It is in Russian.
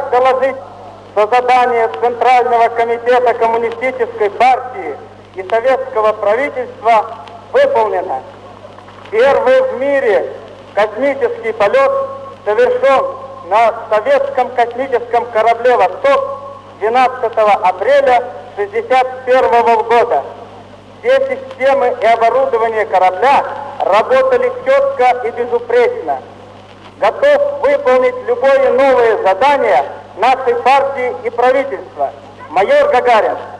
рад доложить, что задание Центрального комитета Коммунистической партии и советского правительства выполнено. Первый в мире космический полет совершен на советском космическом корабле «Восток» 12 апреля 1961 года. Все системы и оборудование корабля работали четко и безупречно. Готов выполнить любое новое задание нашей партии и правительства. Майор Гагарин.